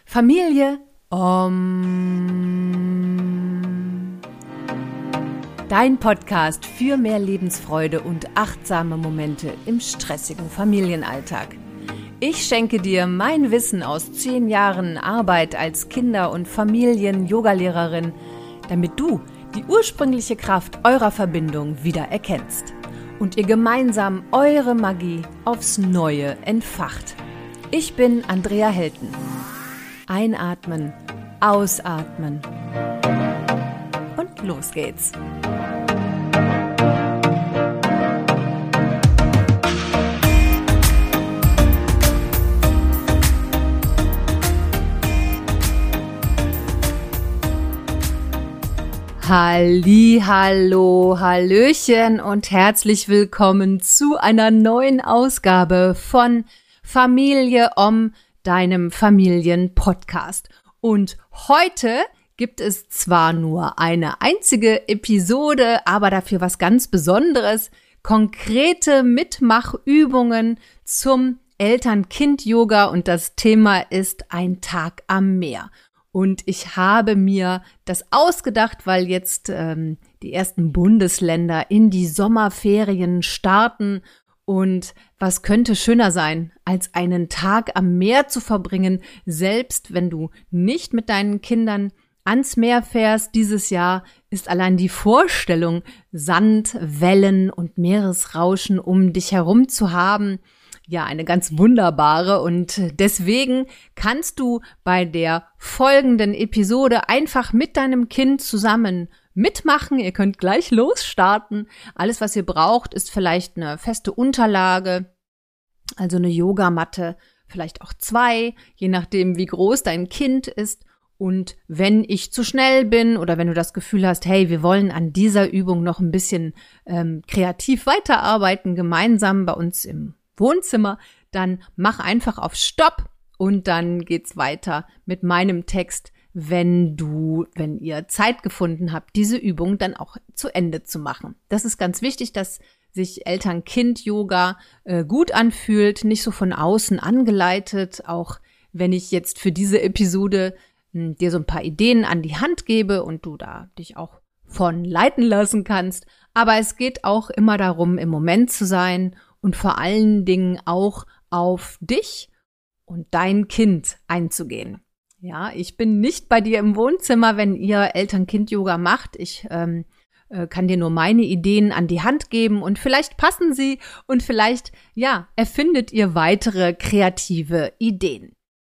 Familie, dein Podcast für mehr Lebensfreude und achtsame Momente im stressigen Familienalltag. Ich schenke dir mein Wissen aus 10 Jahren Arbeit als Kinder- und Familien-Yogalehrerin, damit du die ursprüngliche Kraft eurer Verbindung wieder erkennst und ihr gemeinsam eure Magie aufs Neue entfacht. Ich bin Andrea Helten. Einatmen, ausatmen und los geht's. Hallihallo, Hallöchen und herzlich willkommen zu einer neuen Ausgabe von Familie deinem Familienpodcast. Und heute gibt es zwar nur eine einzige Episode, aber dafür was ganz Besonderes, konkrete Mitmachübungen zum Eltern-Kind-Yoga und das Thema ist ein Tag am Meer. Und ich habe mir das ausgedacht, weil jetzt die ersten Bundesländer in die Sommerferien starten. Und was könnte schöner sein, als einen Tag am Meer zu verbringen, selbst wenn du nicht mit deinen Kindern ans Meer fährst. Dieses Jahr ist allein die Vorstellung, Sand, Wellen und Meeresrauschen um dich herum zu haben, ja, eine ganz wunderbare, und deswegen kannst du bei der folgenden Episode einfach mit deinem Kind zusammen mitmachen. Ihr könnt gleich losstarten. Alles, was ihr braucht, ist vielleicht eine feste Unterlage, also eine Yogamatte, vielleicht auch 2, je nachdem, wie groß dein Kind ist. Und wenn ich zu schnell bin oder wenn du das Gefühl hast, hey, wir wollen an dieser Übung noch ein bisschen kreativ weiterarbeiten, gemeinsam bei uns im Wohnzimmer, dann mach einfach auf Stopp und dann geht's weiter mit meinem Text, wenn ihr Zeit gefunden habt, diese Übung dann auch zu Ende zu machen. Das ist ganz wichtig, dass sich Eltern-Kind-Yoga gut anfühlt, nicht so von außen angeleitet, auch wenn ich jetzt für diese Episode dir so ein paar Ideen an die Hand gebe und du da dich auch von leiten lassen kannst. Aber es geht auch immer darum, im Moment zu sein und vor allen Dingen auch auf dich und dein Kind einzugehen. Ja, ich bin nicht bei dir im Wohnzimmer, wenn ihr Eltern-Kind-Yoga macht. Ich kann dir nur meine Ideen an die Hand geben und vielleicht passen sie und vielleicht, ja, erfindet ihr weitere kreative Ideen.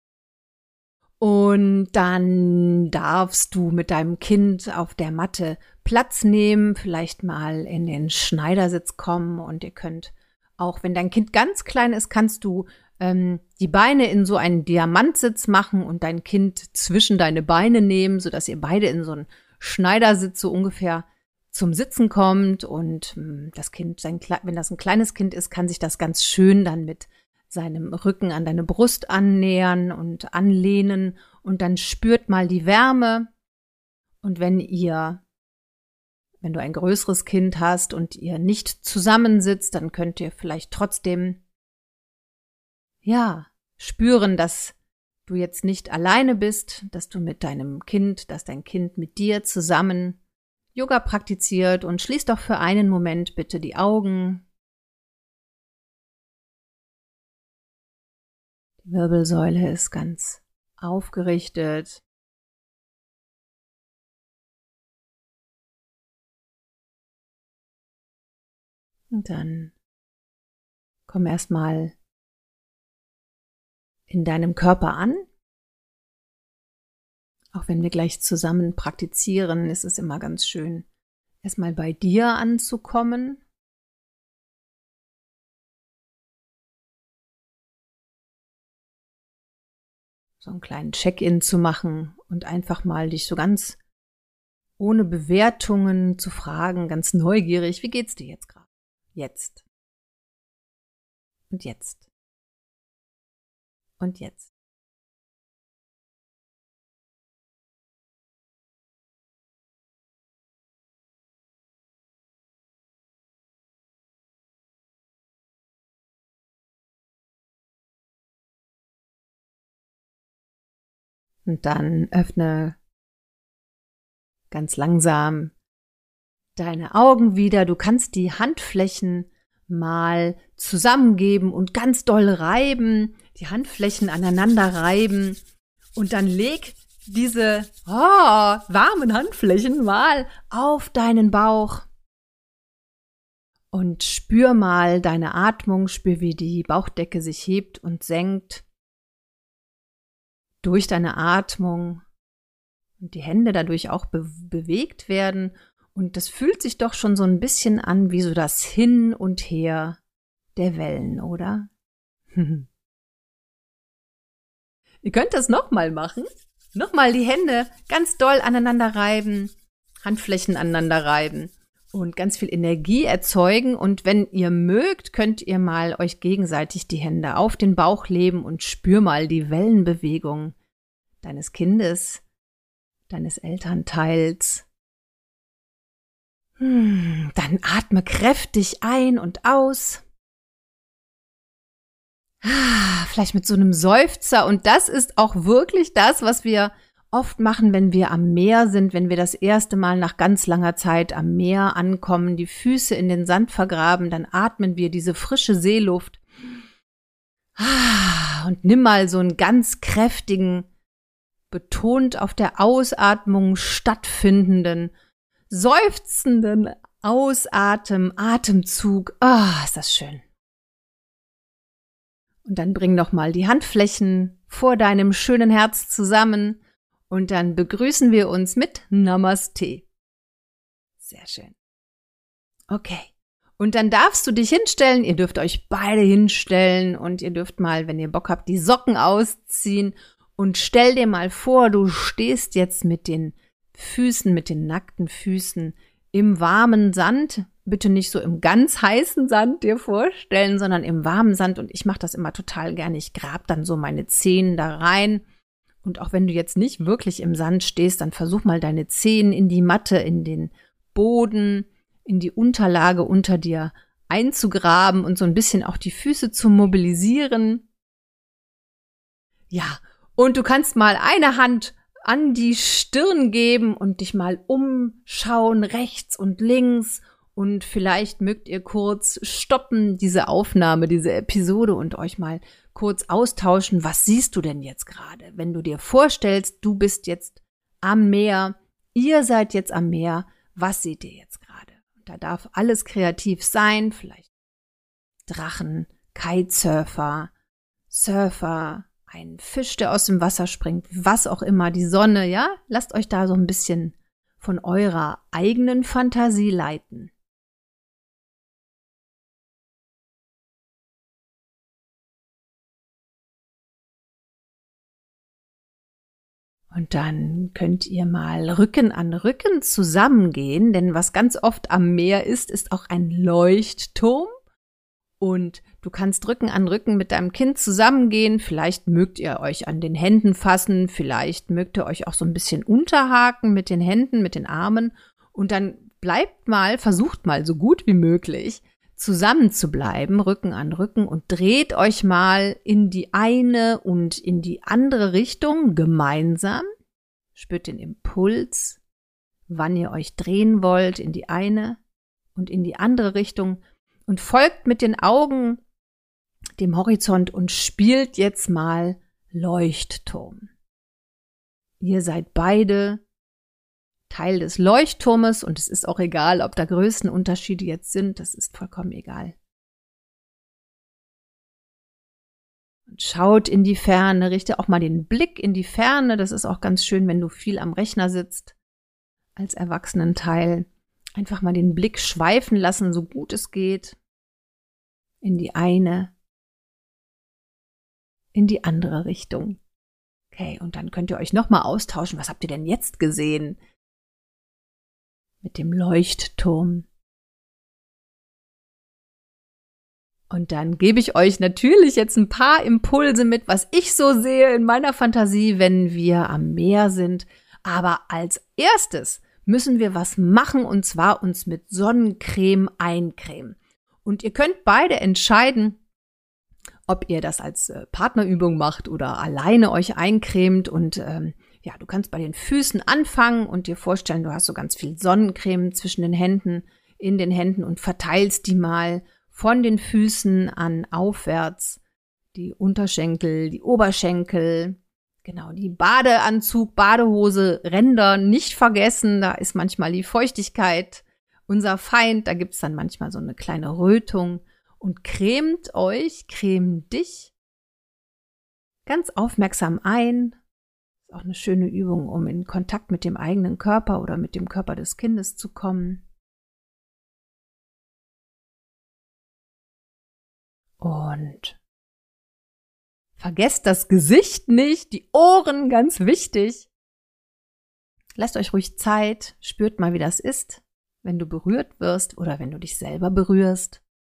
Und dann darfst du mit deinem Kind auf der Matte Platz nehmen, vielleicht mal in den Schneidersitz kommen und ihr könnt auch, wenn dein Kind ganz klein ist, kannst du die Beine in so einen Diamantsitz machen und dein Kind zwischen deine Beine nehmen, sodass ihr beide in so einen Schneidersitz so ungefähr zum Sitzen kommt. Und das Kind, wenn das ein kleines Kind ist, kann sich das ganz schön dann mit seinem Rücken an deine Brust annähern und anlehnen. Und dann spürt mal die Wärme. Und wenn du ein größeres Kind hast und ihr nicht zusammensitzt, dann könnt ihr vielleicht trotzdem, ja, spüren, dass du jetzt nicht alleine bist, dass du mit deinem Kind, dass dein Kind mit dir zusammen Yoga praktiziert, und schließ doch für einen Moment bitte die Augen. Die Wirbelsäule ist ganz aufgerichtet. Und dann komm erstmal in deinem Körper an. Auch wenn wir gleich zusammen praktizieren, ist es immer ganz schön, erstmal bei dir anzukommen. So einen kleinen Check-in zu machen und einfach mal dich so ganz ohne Bewertungen zu fragen, ganz neugierig, wie geht's dir jetzt gerade? Jetzt. Und jetzt. Und jetzt. Und dann öffne ganz langsam deine Augen wieder. Du kannst die Handflächen mal zusammengeben und ganz doll reiben, die Handflächen aneinander reiben und dann leg diese warmen Handflächen mal auf deinen Bauch und spür mal deine Atmung, spür, wie die Bauchdecke sich hebt und senkt durch deine Atmung und die Hände dadurch auch bewegt werden. Und das fühlt sich doch schon so ein bisschen an wie so das Hin und Her der Wellen, oder? Ihr könnt das nochmal machen. Nochmal die Hände ganz doll aneinander reiben, Handflächen aneinander reiben und ganz viel Energie erzeugen. Und wenn ihr mögt, könnt ihr mal euch gegenseitig die Hände auf den Bauch legen und spür mal die Wellenbewegung deines Kindes, deines Elternteils. Dann atme kräftig ein und aus. Vielleicht mit so einem Seufzer. Und das ist auch wirklich das, was wir oft machen, wenn wir am Meer sind, wenn wir das erste Mal nach ganz langer Zeit am Meer ankommen, die Füße in den Sand vergraben, dann atmen wir diese frische Seeluft. Und nimm mal so einen ganz kräftigen, betont auf der Ausatmung stattfindenden, seufzenden Atemzug. Ist das schön. Und dann bring noch mal die Handflächen vor deinem schönen Herz zusammen und dann begrüßen wir uns mit Namaste. Sehr schön. Okay. Und dann darfst du dich hinstellen. Ihr dürft euch beide hinstellen und ihr dürft mal, wenn ihr Bock habt, die Socken ausziehen und stell dir mal vor, du stehst jetzt mit den Füßen, mit den nackten Füßen im warmen Sand. Bitte nicht so im ganz heißen Sand dir vorstellen, sondern im warmen Sand. Und ich mache das immer total gerne. Ich grab dann so meine Zehen da rein. Und auch wenn du jetzt nicht wirklich im Sand stehst, dann versuch mal deine Zehen in die Matte, in den Boden, in die Unterlage unter dir einzugraben und so ein bisschen auch die Füße zu mobilisieren. Ja, und du kannst mal eine Hand an die Stirn geben und dich mal umschauen, rechts und links. Und vielleicht mögt ihr kurz stoppen, diese Aufnahme, diese Episode und euch mal kurz austauschen. Was siehst du denn jetzt gerade? Wenn du dir vorstellst, du bist jetzt am Meer, ihr seid jetzt am Meer, was seht ihr jetzt gerade? Da darf alles kreativ sein, vielleicht Drachen, Kitesurfer, Surfer, ein Fisch, der aus dem Wasser springt, was auch immer, die Sonne, ja? Lasst euch da so ein bisschen von eurer eigenen Fantasie leiten. Und dann könnt ihr mal Rücken an Rücken zusammengehen, denn was ganz oft am Meer ist, ist auch ein Leuchtturm. Und du kannst Rücken an Rücken mit deinem Kind zusammengehen. Vielleicht mögt ihr euch an den Händen fassen, vielleicht mögt ihr euch auch so ein bisschen unterhaken mit den Händen, mit den Armen. Und dann versucht mal so gut wie möglich zusammen zu bleiben, Rücken an Rücken und dreht euch mal in die eine und in die andere Richtung gemeinsam. Spürt den Impuls, wann ihr euch drehen wollt, in die eine und in die andere Richtung und folgt mit den Augen dem Horizont und spielt jetzt mal Leuchtturm. Ihr seid beide Teil des Leuchtturmes und es ist auch egal, ob da Größenunterschiede jetzt sind, das ist vollkommen egal. Und schaut in die Ferne, richte auch mal den Blick in die Ferne, das ist auch ganz schön, wenn du viel am Rechner sitzt, als Erwachsenenteil. Einfach mal den Blick schweifen lassen, so gut es geht, in die eine, in die andere Richtung. Okay, und dann könnt ihr euch nochmal austauschen, was habt ihr denn jetzt gesehen? Mit dem Leuchtturm. Und dann gebe ich euch natürlich jetzt ein paar Impulse mit, was ich so sehe in meiner Fantasie, wenn wir am Meer sind. Aber als erstes müssen wir was machen, und zwar uns mit Sonnencreme eincremen. Und ihr könnt beide entscheiden, ob ihr das als Partnerübung macht oder alleine euch eincremt. Und ja, du kannst bei den Füßen anfangen und dir vorstellen, du hast so ganz viel Sonnencreme zwischen den Händen, in den Händen und verteilst die mal von den Füßen an aufwärts. Die Unterschenkel, die Oberschenkel, genau, die Badeanzug, Badehose, Ränder nicht vergessen, da ist manchmal die Feuchtigkeit unser Feind, da gibt's dann manchmal so eine kleine Rötung und cremt dich ganz aufmerksam ein. Ist auch eine schöne Übung, um in Kontakt mit dem eigenen Körper oder mit dem Körper des Kindes zu kommen. Und vergesst das Gesicht nicht, die Ohren, ganz wichtig. Lasst euch ruhig Zeit, spürt mal, wie das ist, wenn du berührt wirst oder wenn du dich selber berührst.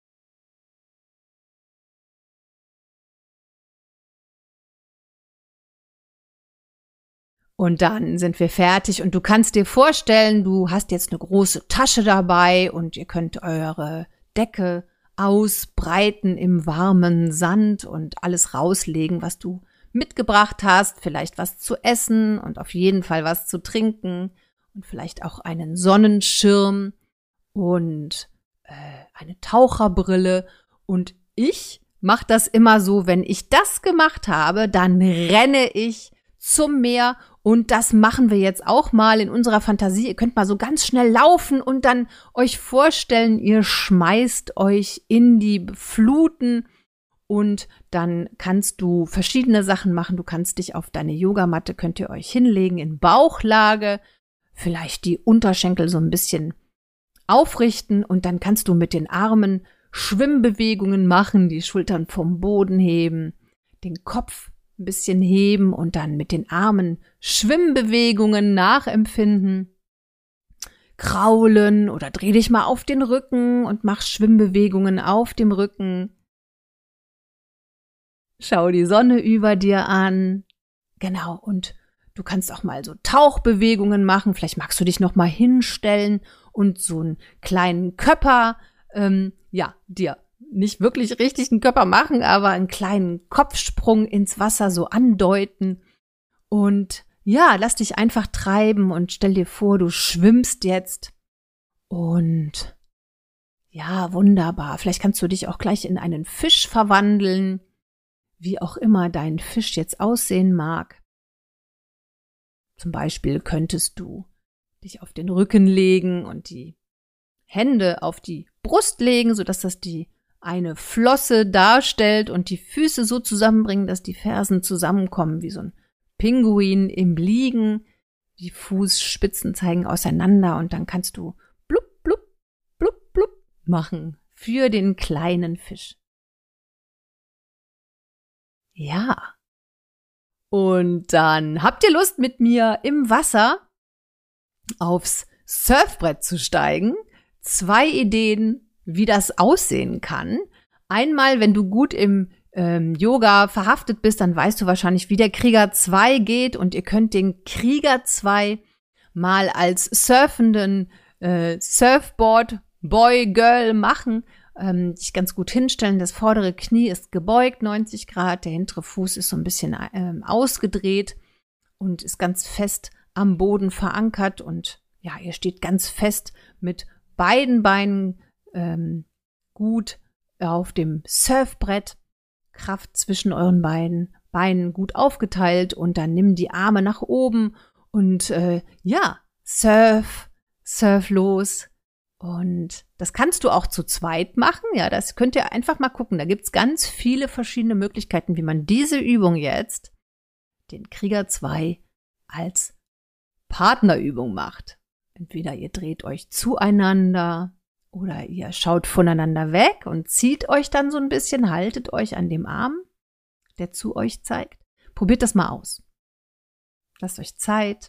Und dann sind wir fertig und du kannst dir vorstellen, du hast jetzt eine große Tasche dabei und ihr könnt eure Decke ausbreiten im warmen Sand und alles rauslegen, was du mitgebracht hast, vielleicht was zu essen und auf jeden Fall was zu trinken und vielleicht auch einen Sonnenschirm und eine Taucherbrille. Und ich mache das immer so, wenn ich das gemacht habe, dann renne ich zum Meer und das machen wir jetzt auch mal in unserer Fantasie. Ihr könnt mal so ganz schnell laufen und dann euch vorstellen, ihr schmeißt euch in die Fluten und dann kannst du verschiedene Sachen machen. Du kannst dich auf deine Yogamatte, könnt ihr euch hinlegen in Bauchlage, vielleicht die Unterschenkel so ein bisschen aufrichten und dann kannst du mit den Armen Schwimmbewegungen machen, die Schultern vom Boden heben, den Kopf ein bisschen heben und dann mit den Armen Schwimmbewegungen nachempfinden. Kraulen oder dreh dich mal auf den Rücken und mach Schwimmbewegungen auf dem Rücken. Schau die Sonne über dir an. Genau, und du kannst auch mal so Tauchbewegungen machen. Vielleicht magst du dich noch mal hinstellen und so einen kleinen Körper, dir nicht wirklich richtig einen Körper machen, aber einen kleinen Kopfsprung ins Wasser so andeuten. Und ja, lass dich einfach treiben und stell dir vor, du schwimmst jetzt. Und ja, wunderbar. Vielleicht kannst du dich auch gleich in einen Fisch verwandeln, wie auch immer dein Fisch jetzt aussehen mag. Zum Beispiel könntest du dich auf den Rücken legen und die Hände auf die Brust legen, sodass das die eine Flosse darstellt und die Füße so zusammenbringen, dass die Fersen zusammenkommen, wie so ein Pinguin im Liegen. Die Fußspitzen zeigen auseinander und dann kannst du blub, blub, blub, blub machen für den kleinen Fisch. Ja. Und dann habt ihr Lust, mit mir im Wasser aufs Surfbrett zu steigen. 2 Ideen, wie das aussehen kann. Einmal, wenn du gut im Yoga verhaftet bist, dann weißt du wahrscheinlich, wie der Krieger 2 geht und ihr könnt den Krieger 2 mal als surfenden Surfboard Boy, Girl machen, dich ganz gut hinstellen. Das vordere Knie ist gebeugt, 90 Grad, der hintere Fuß ist so ein bisschen ausgedreht und ist ganz fest am Boden verankert und ja, ihr steht ganz fest mit beiden Beinen gut auf dem Surfbrett, Kraft zwischen euren Beinen gut aufgeteilt und dann nimm die Arme nach oben und surf los. Und das kannst du auch zu zweit machen. Ja, das könnt ihr einfach mal gucken. Da gibt's ganz viele verschiedene Möglichkeiten, wie man diese Übung jetzt, den Krieger 2, als Partnerübung macht. Entweder ihr dreht euch zueinander oder ihr schaut voneinander weg und zieht euch dann so ein bisschen, haltet euch an dem Arm, der zu euch zeigt. Probiert das mal aus. Lasst euch Zeit.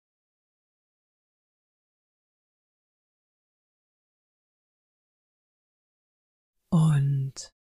Und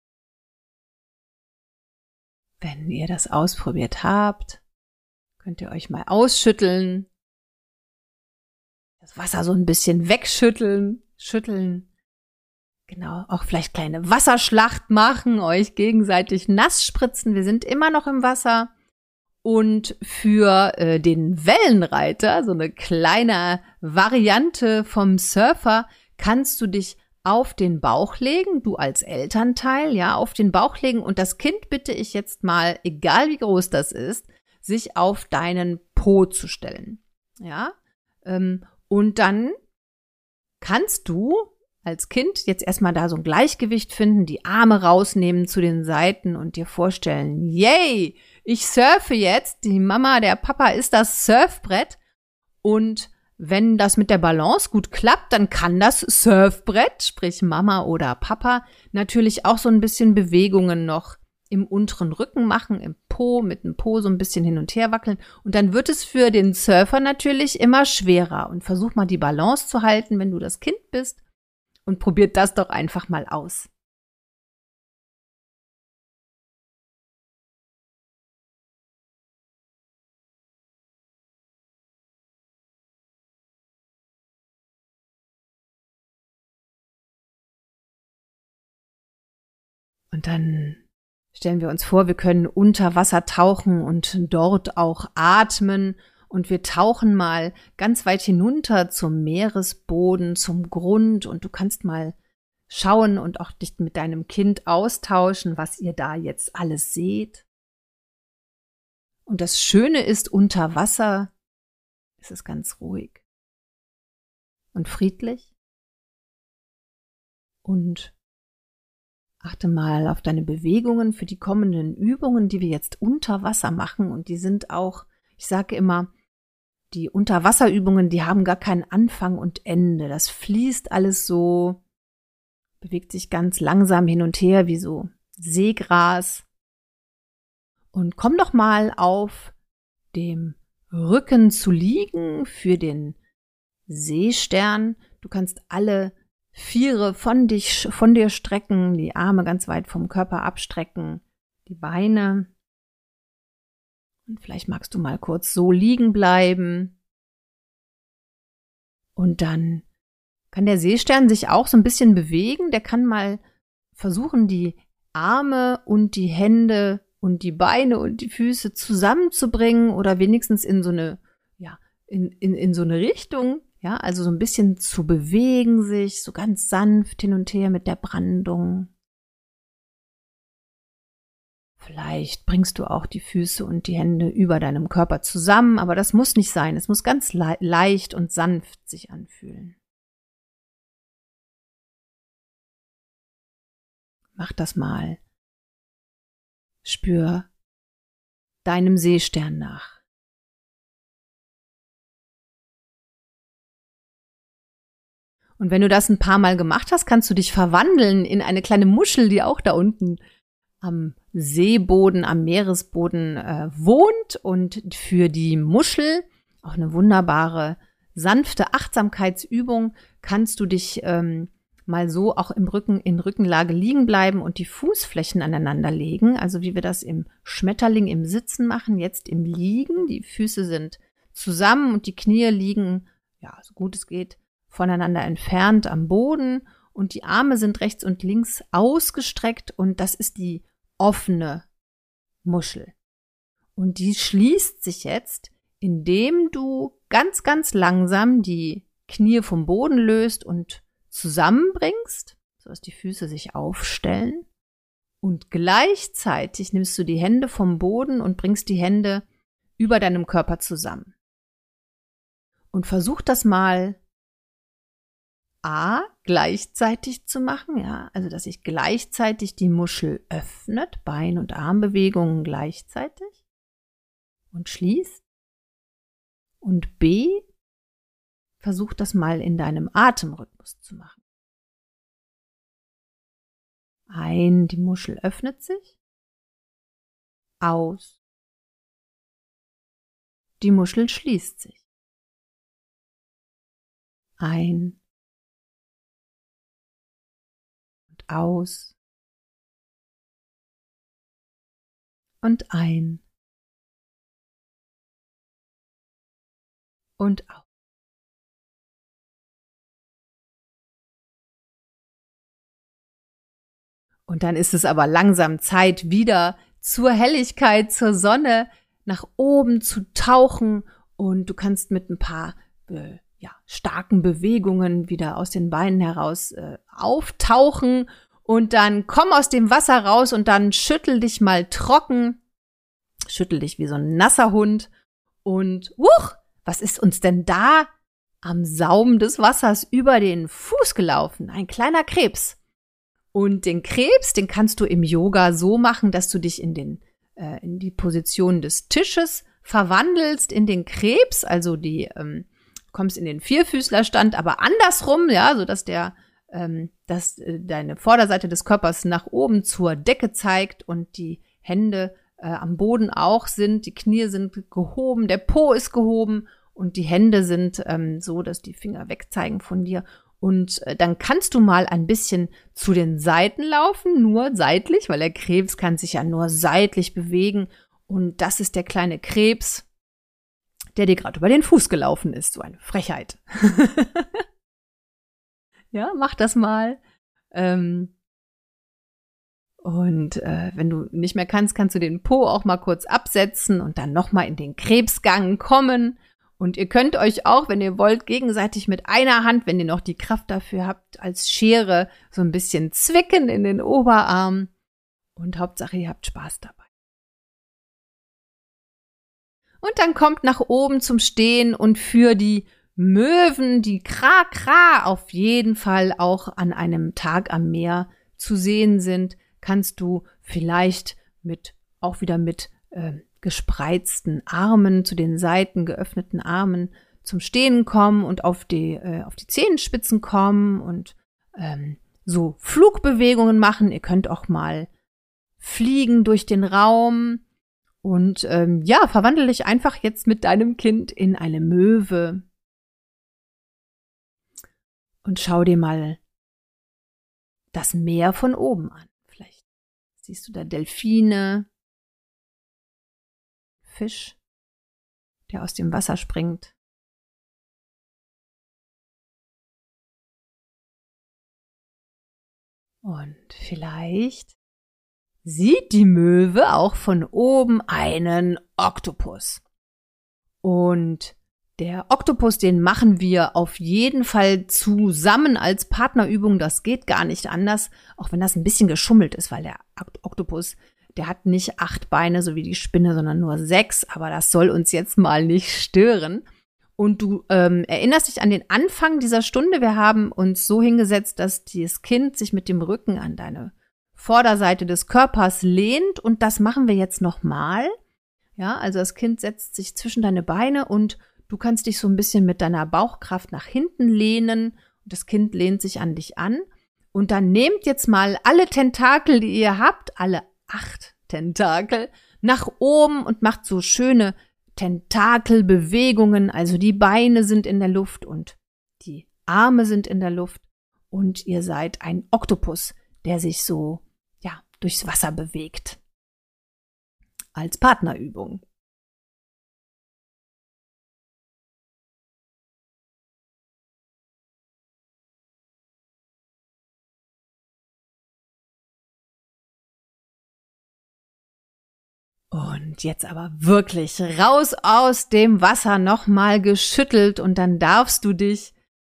wenn ihr das ausprobiert habt, könnt ihr euch mal ausschütteln, das Wasser so ein bisschen wegschütteln, genau, auch vielleicht kleine Wasserschlacht machen, euch gegenseitig nass spritzen. Wir sind immer noch im Wasser Und für den Wellenreiter, so eine kleine Variante vom Surfer, kannst du dich auf den Bauch legen, du als Elternteil, ja, auf den Bauch legen und das Kind bitte ich jetzt mal, egal wie groß das ist, sich auf deinen Po zu stellen, ja, und dann kannst du als Kind jetzt erstmal da so ein Gleichgewicht finden, die Arme rausnehmen zu den Seiten und dir vorstellen, yay, ich surfe jetzt, die Mama, der Papa ist das Surfbrett und wenn das mit der Balance gut klappt, dann kann das Surfbrett, sprich Mama oder Papa, natürlich auch so ein bisschen Bewegungen noch im unteren Rücken machen, im Po, mit dem Po so ein bisschen hin und her wackeln. Und dann wird es für den Surfer natürlich immer schwerer. Und versuch mal die Balance zu halten, wenn du das Kind bist. Und probiert das doch einfach mal aus. Und dann stellen wir uns vor, wir können unter Wasser tauchen und dort auch atmen. Und wir tauchen mal ganz weit hinunter zum Meeresboden, zum Grund. Und du kannst mal schauen und auch dich mit deinem Kind austauschen, was ihr da jetzt alles seht. Und das Schöne ist, unter Wasser ist es ganz ruhig und friedlich. Und achte mal auf deine Bewegungen für die kommenden Übungen, die wir jetzt unter Wasser machen. Und die sind auch, ich sage immer, die Unterwasserübungen, die haben gar keinen Anfang und Ende. Das fließt alles so, bewegt sich ganz langsam hin und her wie so Seegras. Und komm doch mal auf dem Rücken zu liegen für den Seestern. Du kannst alle Viere von dir strecken, die Arme ganz weit vom Körper abstrecken, die Beine. Und vielleicht magst du mal kurz so liegen bleiben. Und dann kann der Seestern sich auch so ein bisschen bewegen. Der kann mal versuchen, die Arme und die Hände und die Beine und die Füße zusammenzubringen oder wenigstens in so eine, ja, in so eine Richtung, ja, also so ein bisschen zu bewegen sich, so ganz sanft hin und her mit der Brandung. Vielleicht bringst du auch die Füße und die Hände über deinem Körper zusammen, aber das muss nicht sein. Es muss ganz leicht und sanft sich anfühlen. Mach das mal. Spür deinem Seestern nach. Und wenn du das ein paar Mal gemacht hast, kannst du dich verwandeln in eine kleine Muschel, die auch da unten am Seeboden, am Meeresboden wohnt. Und für die Muschel, auch eine wunderbare, sanfte Achtsamkeitsübung, kannst du dich mal so auch im Rücken, in Rückenlage liegen bleiben und die Fußflächen aneinander legen. Also wie wir das im Schmetterling im Sitzen machen, jetzt im Liegen. Die Füße sind zusammen und die Knie liegen, ja, so gut es geht, voneinander entfernt am Boden und die Arme sind rechts und links ausgestreckt und das ist die offene Muschel. Und die schließt sich jetzt, indem du ganz, ganz langsam die Knie vom Boden löst und zusammenbringst, sodass die Füße sich aufstellen. Und gleichzeitig nimmst du die Hände vom Boden und bringst die Hände über deinem Körper zusammen. Und versuch das mal gleichzeitig zu machen, ja, also dass sich gleichzeitig die Muschel öffnet, Bein- und Armbewegungen gleichzeitig und schließt. Und B, versuch das mal in deinem Atemrhythmus zu machen. Ein, die Muschel öffnet sich. Aus. Die Muschel schließt sich. Ein. Und aus. Und ein. Und aus. Und dann ist es aber langsam Zeit, wieder zur Helligkeit, zur Sonne nach oben zu tauchen und du kannst mit ein paar starken Bewegungen wieder aus den Beinen heraus auftauchen und dann komm aus dem Wasser raus und dann schüttel dich mal trocken, schüttel dich wie so ein nasser Hund und was ist uns denn da am Saum des Wassers über den Fuß gelaufen? Ein kleiner Krebs. Und den Krebs, den kannst du im Yoga so machen, dass du dich in die Position des Tisches verwandelst in den Krebs, also kommst in den Vierfüßlerstand, aber andersrum, ja, so dass deine Vorderseite des Körpers nach oben zur Decke zeigt und die Hände am Boden auch sind, die Knie sind gehoben, der Po ist gehoben und die Hände sind so, dass die Finger wegzeigen von dir. Und dann kannst du mal ein bisschen zu den Seiten laufen, nur seitlich, weil der Krebs kann sich ja nur seitlich bewegen. Und das ist der kleine Krebs, der dir gerade über den Fuß gelaufen ist. So eine Frechheit. Ja, mach das mal. Und wenn du nicht mehr kannst du den Po auch mal kurz absetzen und dann nochmal in den Krebsgang kommen. Und ihr könnt euch auch, wenn ihr wollt, gegenseitig mit einer Hand, wenn ihr noch die Kraft dafür habt, als Schere so ein bisschen zwicken in den Oberarm. Und Hauptsache, ihr habt Spaß dabei. Und dann kommt nach oben zum Stehen und für die Möwen, die Kra-Kra auf jeden Fall auch an einem Tag am Meer zu sehen sind, kannst du vielleicht auch wieder mit gespreizten Armen, zu den Seiten geöffneten Armen zum Stehen kommen und auf die Zehenspitzen kommen und so Flugbewegungen machen. Ihr könnt auch mal fliegen durch den Raum und verwandle dich einfach jetzt mit deinem Kind in eine Möwe und schau dir mal das Meer von oben an. Vielleicht siehst du da Delfine, Fisch, der aus dem Wasser springt. Und vielleicht sieht die Möwe auch von oben einen Oktopus. Und der Oktopus, den machen wir auf jeden Fall zusammen als Partnerübung. Das geht gar nicht anders, auch wenn das ein bisschen geschummelt ist, weil der Oktopus, der hat nicht 8 Beine, so wie die Spinne, sondern nur 6. Aber das soll uns jetzt mal nicht stören. Und du erinnerst dich an den Anfang dieser Stunde. Wir haben uns so hingesetzt, dass das Kind sich mit dem Rücken an deine Vorderseite des Körpers lehnt. Und das machen wir jetzt nochmal. Ja, also das Kind setzt sich zwischen deine Beine und du kannst dich so ein bisschen mit deiner Bauchkraft nach hinten lehnen. Und das Kind lehnt sich an dich an. Und dann nehmt jetzt mal alle Tentakel, die ihr habt, alle 8 Tentakel, nach oben und macht so schöne Tentakelbewegungen. Also die Beine sind in der Luft und die Arme sind in der Luft. Und ihr seid ein Oktopus, der sich so, durchs Wasser bewegt. Als Partnerübung. Und jetzt aber wirklich raus aus dem Wasser, nochmal geschüttelt und dann darfst du dich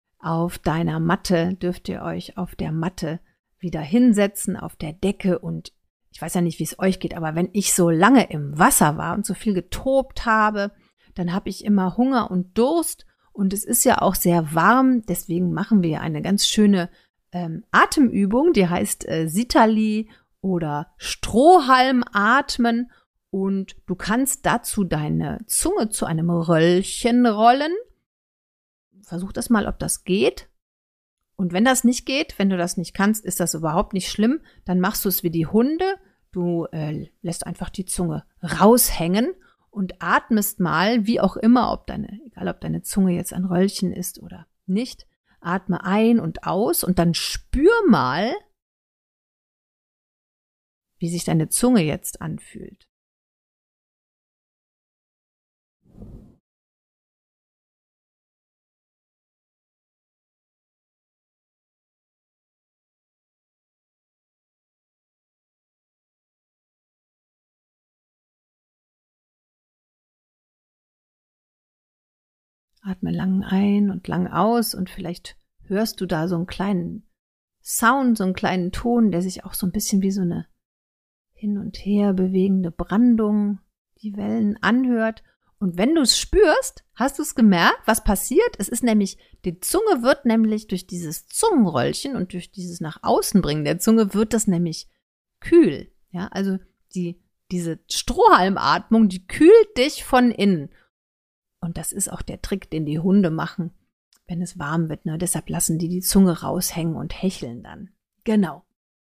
dürft ihr euch auf der Matte wieder hinsetzen, auf der Decke und ich weiß ja nicht, wie es euch geht, aber wenn ich so lange im Wasser war und so viel getobt habe, dann habe ich immer Hunger und Durst und es ist ja auch sehr warm, deswegen machen wir eine ganz schöne Atemübung, die heißt Sitali oder Strohhalmatmen. Und du kannst dazu deine Zunge zu einem Röllchen rollen. Versuch das mal, ob das geht. Und wenn das nicht geht, wenn du das nicht kannst, ist das überhaupt nicht schlimm. Dann machst du es wie die Hunde. Du lässt einfach die Zunge raushängen und atmest mal, wie auch immer, egal ob deine Zunge jetzt ein Röllchen ist oder nicht. Atme ein und aus und dann spür mal, wie sich deine Zunge jetzt anfühlt. Atme lang ein und lang aus und vielleicht hörst du da so einen kleinen Sound, so einen kleinen Ton, der sich auch so ein bisschen wie so eine hin und her bewegende Brandung, die Wellen anhört. Und wenn du es spürst, hast du es gemerkt, was passiert? Es ist nämlich, die Zunge wird nämlich durch dieses Zungenröllchen und durch dieses nach außen bringen der Zunge wird das nämlich kühl. Ja, also diese Strohhalmatmung, die kühlt dich von innen. Und das ist auch der Trick, den die Hunde machen, wenn es warm wird. Ne? Deshalb lassen die Zunge raushängen und hecheln dann. Genau.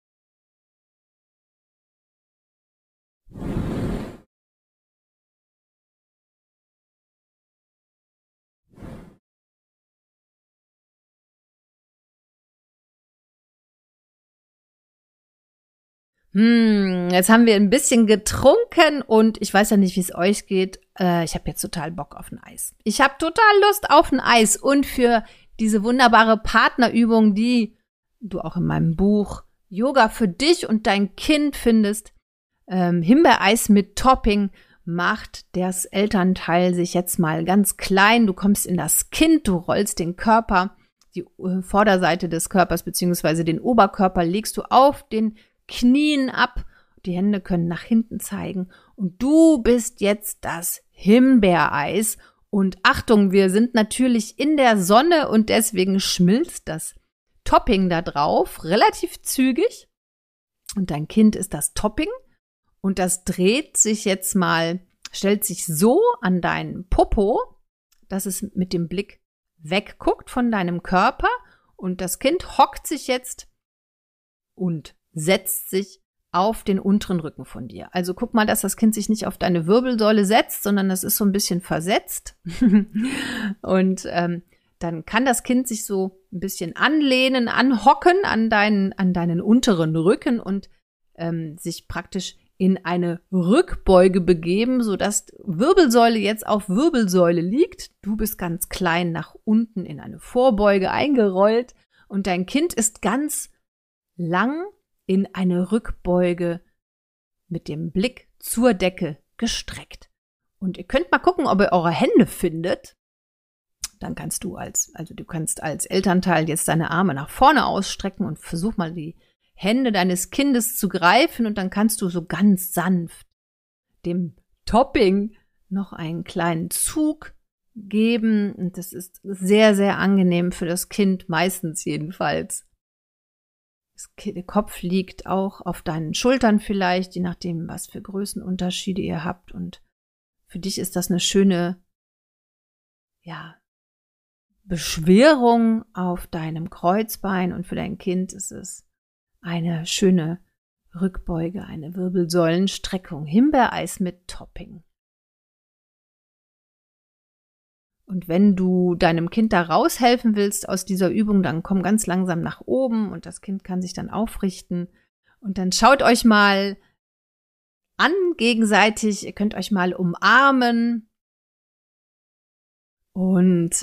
Jetzt haben wir ein bisschen getrunken und ich weiß ja nicht, wie es euch geht. Ich habe jetzt total Bock auf ein Eis. Ich habe total Lust auf ein Eis und für diese wunderbare Partnerübung, die du auch in meinem Buch Yoga für dich und dein Kind findest, Himbeereis mit Topping, macht das Elternteil sich jetzt mal ganz klein. Du kommst in das Kind, du rollst den Körper, die Vorderseite des Körpers beziehungsweise den Oberkörper legst du auf den Knien ab, die Hände können nach hinten zeigen und du bist jetzt das Himbeereis und Achtung, wir sind natürlich in der Sonne und deswegen schmilzt das Topping da drauf relativ zügig und dein Kind ist das Topping und das dreht sich jetzt mal, stellt sich so an deinen Popo, dass es mit dem Blick wegguckt von deinem Körper und das Kind hockt sich jetzt und setzt sich auf den unteren Rücken von dir. Also guck mal, dass das Kind sich nicht auf deine Wirbelsäule setzt, sondern das ist so ein bisschen versetzt. Und dann kann das Kind sich so ein bisschen anlehnen, anhocken an deinen unteren Rücken und sich praktisch in eine Rückbeuge begeben, sodass Wirbelsäule jetzt auf Wirbelsäule liegt. Du bist ganz klein nach unten in eine Vorbeuge eingerollt und dein Kind ist ganz lang in eine Rückbeuge mit dem Blick zur Decke gestreckt. Und ihr könnt mal gucken, ob ihr eure Hände findet. Dann kannst du als Elternteil jetzt deine Arme nach vorne ausstrecken und versuch mal die Hände deines Kindes zu greifen und dann kannst du so ganz sanft dem Topping noch einen kleinen Zug geben und das ist sehr, sehr angenehm für das Kind, meistens jedenfalls. Der Kopf liegt auch auf deinen Schultern vielleicht, je nachdem, was für Größenunterschiede ihr habt. Und für dich ist das eine schöne, Beschwerung auf deinem Kreuzbein. Und für dein Kind ist es eine schöne Rückbeuge, eine Wirbelsäulenstreckung. Himbeereis mit Topping. Und wenn du deinem Kind da raushelfen willst aus dieser Übung, dann komm ganz langsam nach oben und das Kind kann sich dann aufrichten. Und dann schaut euch mal an gegenseitig, ihr könnt euch mal umarmen. Und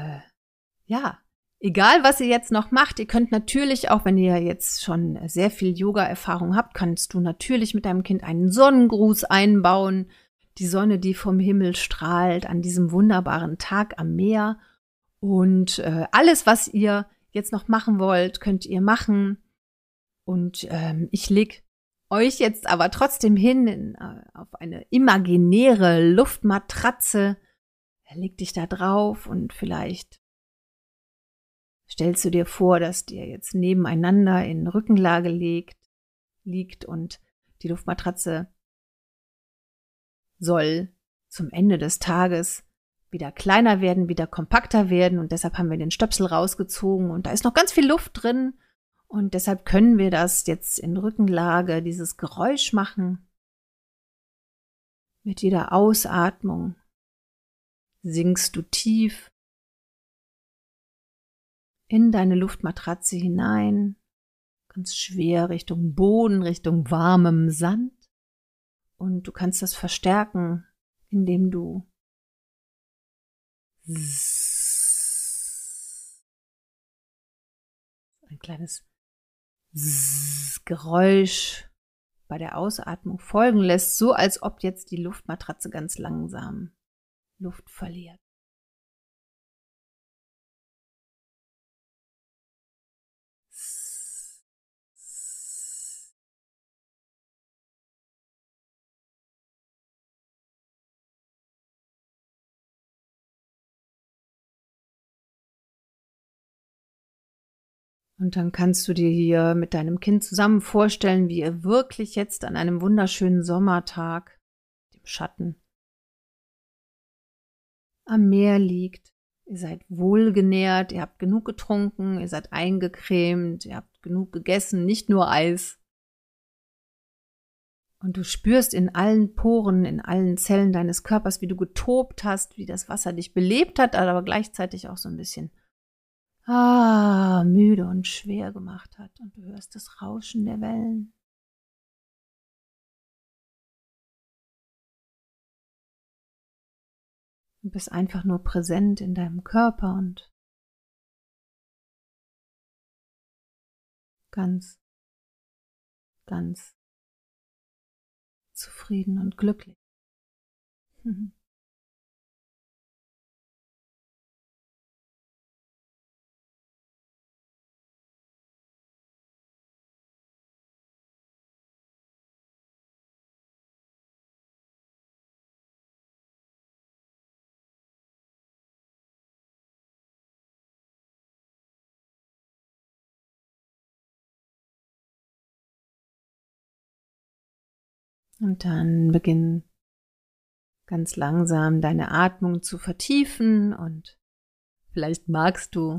egal was ihr jetzt noch macht, ihr könnt natürlich auch, wenn ihr jetzt schon sehr viel Yoga-Erfahrung habt, kannst du natürlich mit deinem Kind einen Sonnengruß einbauen. Die Sonne, die vom Himmel strahlt an diesem wunderbaren Tag am Meer. Und alles, was ihr jetzt noch machen wollt, könnt ihr machen. Und ich leg euch jetzt aber trotzdem hin auf eine imaginäre Luftmatratze. Leg dich da drauf und vielleicht stellst du dir vor, dass dir jetzt nebeneinander in Rückenlage liegt und die Luftmatratze soll zum Ende des Tages wieder kleiner werden, wieder kompakter werden und deshalb haben wir den Stöpsel rausgezogen und da ist noch ganz viel Luft drin und deshalb können wir das jetzt in Rückenlage, dieses Geräusch machen. Mit jeder Ausatmung sinkst du tief in deine Luftmatratze hinein, ganz schwer Richtung Boden, Richtung warmem Sand. Und du kannst das verstärken, indem du ein kleines Geräusch bei der Ausatmung folgen lässt, so als ob jetzt die Luftmatratze ganz langsam Luft verliert. Und dann kannst du dir hier mit deinem Kind zusammen vorstellen, wie ihr wirklich jetzt an einem wunderschönen Sommertag, dem Schatten, am Meer liegt. Ihr seid wohlgenährt, ihr habt genug getrunken, ihr seid eingecremt, ihr habt genug gegessen, nicht nur Eis. Und du spürst in allen Poren, in allen Zellen deines Körpers, wie du getobt hast, wie das Wasser dich belebt hat, aber gleichzeitig auch so ein bisschen müde und schwer gemacht hat. Und du hörst das Rauschen der Wellen. Du bist einfach nur präsent in deinem Körper und ganz, ganz zufrieden und glücklich. Und dann beginn ganz langsam deine Atmung zu vertiefen und vielleicht magst du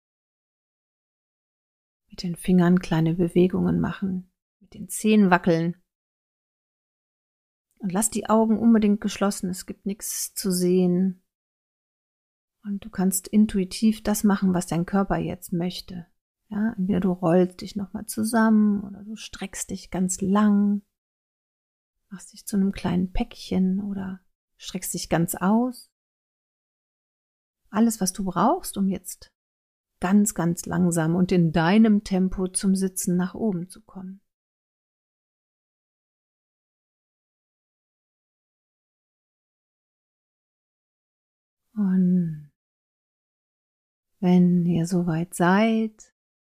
mit den Fingern kleine Bewegungen machen, mit den Zehen wackeln. Und lass die Augen unbedingt geschlossen, es gibt nichts zu sehen. Und du kannst intuitiv das machen, was dein Körper jetzt möchte. Ja, entweder du rollst dich nochmal zusammen oder du streckst dich ganz lang, machst dich zu einem kleinen Päckchen oder streckst dich ganz aus. Alles, was du brauchst, um jetzt ganz, ganz langsam und in deinem Tempo zum Sitzen nach oben zu kommen. Und wenn ihr soweit seid,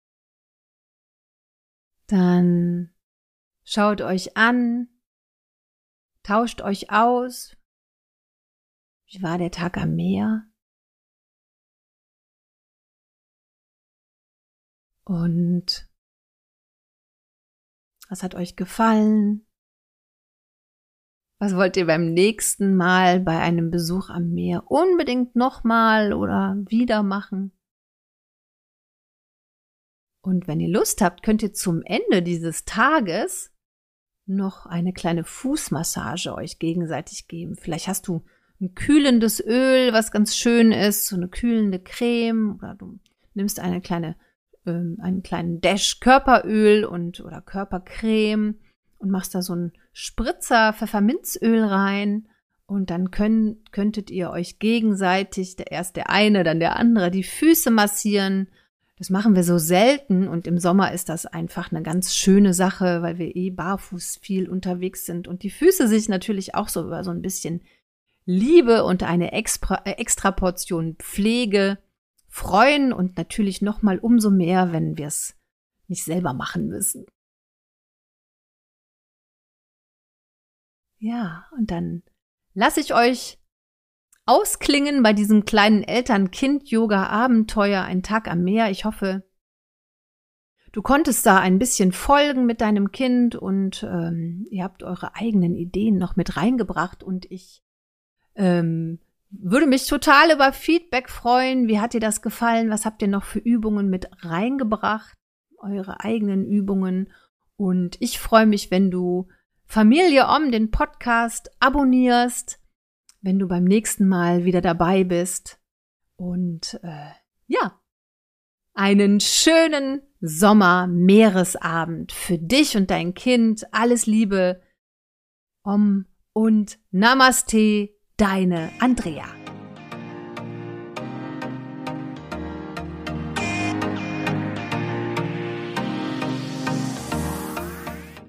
dann schaut euch an, tauscht euch aus. Wie war der Tag am Meer? Und was hat euch gefallen? Was wollt ihr beim nächsten Mal bei einem Besuch am Meer unbedingt nochmal oder wieder machen? Und wenn ihr Lust habt, könnt ihr zum Ende dieses Tages noch eine kleine Fußmassage euch gegenseitig geben. Vielleicht hast du ein kühlendes Öl, was ganz schön ist, so eine kühlende Creme, oder du nimmst einen kleinen Dash Körperöl oder Körpercreme und machst da so einen Spritzer Pfefferminzöl rein und dann könntet ihr euch gegenseitig, erst der eine, dann der andere, die Füße massieren. Das machen wir so selten und im Sommer ist das einfach eine ganz schöne Sache, weil wir barfuß viel unterwegs sind und die Füße sich natürlich auch so über so ein bisschen Liebe und eine extra Portion Pflege freuen und natürlich noch mal umso mehr, wenn wir es nicht selber machen müssen. Ja, und dann lasse ich euch ausklingen bei diesem kleinen Eltern-Kind-Yoga-Abenteuer, ein Tag am Meer. Ich hoffe, du konntest da ein bisschen folgen mit deinem Kind und ihr habt eure eigenen Ideen noch mit reingebracht und ich würde mich total über Feedback freuen. Wie hat dir das gefallen? Was habt ihr noch für Übungen mit reingebracht? Eure eigenen Übungen. Und ich freue mich, wenn du Familie Om, den Podcast, abonnierst, wenn du beim nächsten Mal wieder dabei bist. Und einen schönen Sommer-Meeresabend für dich und dein Kind. Alles Liebe, Om und Namaste. Deine Andrea.